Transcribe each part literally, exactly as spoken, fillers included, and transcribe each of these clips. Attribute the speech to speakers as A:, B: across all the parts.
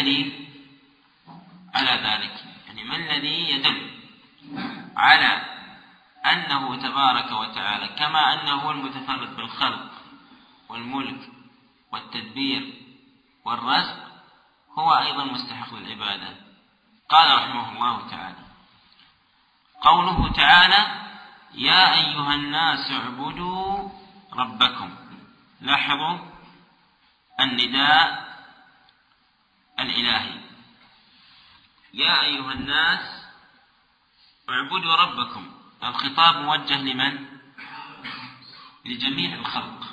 A: الدليل على ذلك؟ يعني ما الذي يدل على أنه تبارك وتعالى كما أنه هو المتفرد بالخلق والملك والتدبير والرزق هو أيضا مستحق للعبادة؟ قال رحمه الله تعالى: قوله تعالى: يا أيها الناس اعبدوا ربكم. لاحظوا النداء الإلهي: يا أيها الناس اعبدوا ربكم. الخطاب موجه لمن؟ لجميع الخلق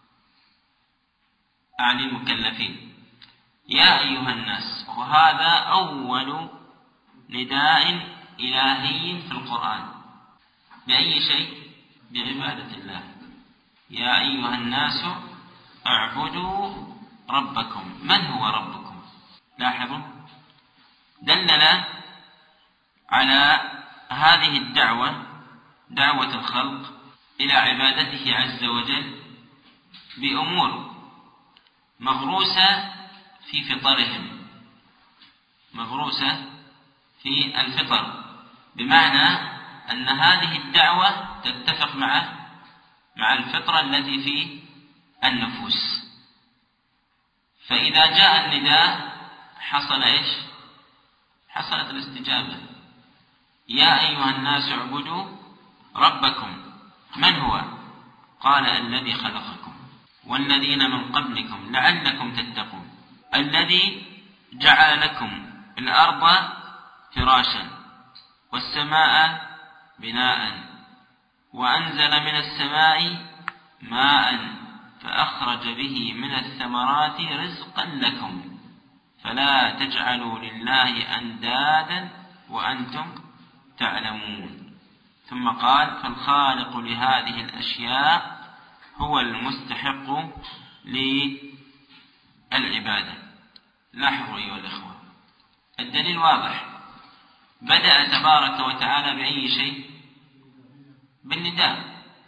A: أعني المكلفين. يا أيها الناس، وهذا أول نداء إلهي في القرآن. بأي شيء؟ بعبادة الله. يا أيها الناس اعبدوا ربكم. من هو ربكم؟ لاحظوا دلنا على هذه الدعوة، دعوة الخلق إلى عبادته عز وجل، بأمور مغروسة في فطرهم، مغروسة في الفطر، بمعنى أن هذه الدعوة تتفق مع مع الفطرة التي في النفوس. فإذا جاء النداء حصل إيش؟ حصلت الاستجابة. يا أيها الناس اعبدوا ربكم. من هو؟ قال: الذي خلقكم والذين من قبلكم لعلكم تتقون. الذي جعل لكم الأرض فراشا والسماء بناء وأنزل من السماء ماء فأخرج به من الثمرات رزقا لكم فلا تجعلوا لله أندادا وأنتم تعلمون. ثم قال: فالخالق لهذه الأشياء هو المستحق للعبادة. لاحظوا أيها الإخوة، الدليل واضح. بدأ تبارك وتعالى بأي شيء؟ بالنداء،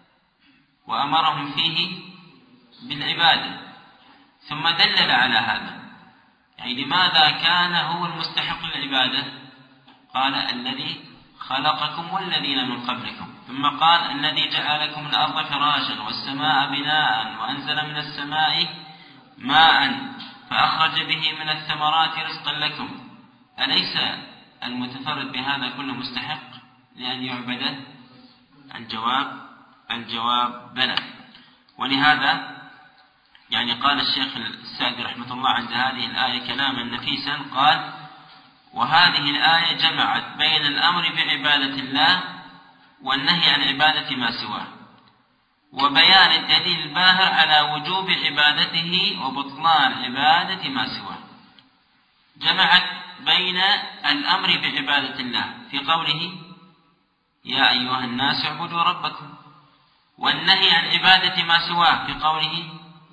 A: وأمرهم فيه بالعبادة، ثم دلل على هذا. يعني لماذا كان هو المستحق للعبادة؟ قال: الذي خلقكم والذين من قبلكم. ثم قال: الذي جعل لكم الأرض فراشا والسماء بناء وأنزل من السماء ماء فأخرج به من الثمرات رزقا لكم. أليس المتفرد بهذا كله مستحق لأن يعبد؟ الجواب الجواب بلى. ولهذا يعني قال الشيخ السعدي رحمة الله عند هذه الآية كلاما نفيسا، قال: وهذه الآية جمعت بين الأمر بعبادة الله والنهي عن عبادة ما سواه، وبيان الدليل الباهر على وجوب عبادته وبطلان عبادة ما سواه. جمعت بين الأمر بعبادة الله في قوله: يا أيها الناس اعبدوا ربكم، والنهي عن عبادة ما سواه في قوله: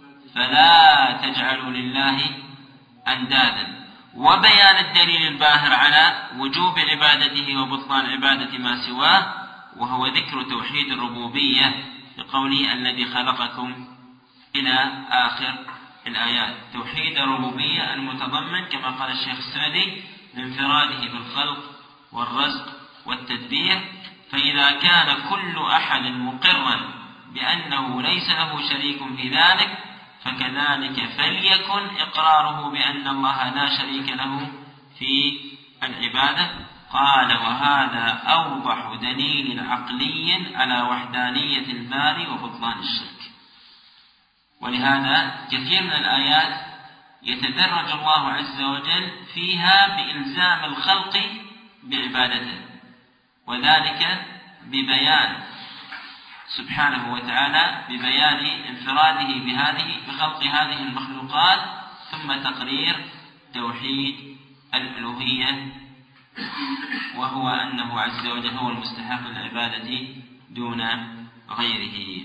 A: فلا تجعلوا لله أندادا، وبيان الدليل الباهر على وجوب عبادته وبطلان عبادة ما سواه، وهو ذكر توحيد الربوبية بقوله: الذي خلقكم إلى آخر الآيات. توحيد الربوبية المتضمن كما قال الشيخ السعدي لانفراده بالخلق والرزق والتدبير. فإذا كان كل أحد مقرا بأنه ليس له شريك في ذلك، فكذلك فليكن إقراره بأن الله لا شريك له في العبادة. قال: وهذا أوضح دليل عقلي على وحدانية الباري وبطلان الشرك. ولهذا كثير من الآيات يتدرج الله عز وجل فيها بإلزام الخلق بعبادته، وذلك ببيان سبحانه وتعالى ببيان انفراده بهذه بخلق هذه المخلوقات، ثم تقرير توحيد الألوهية، وهو أنه عز وجل هو المستحق للعبادة دون غيره.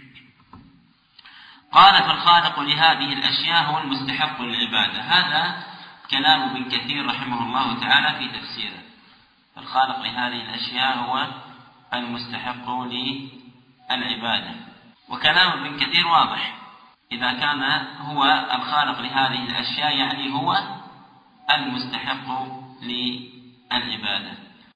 A: قال: فالخالق لهذه الأشياء هو المستحق للعبادة. هذا كلام ابن كثير رحمه الله تعالى في تفسيره. فالخالق لهذه الأشياء هو المستحق للعبادة. وكلام ابن كثير واضح، إذا كان هو الخالق لهذه الأشياء يعني هو المستحق للعبادة.